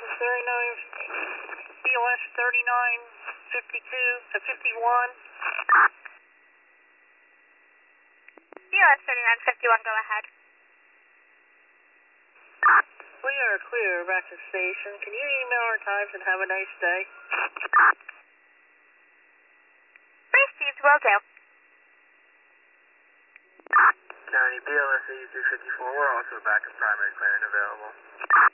BOS 3952 to 51. BOS 3951, go ahead. We are clear back to station. Can you email our times and have a nice day? Received, will do. County BLS 8354, we're also back in primary clearing available.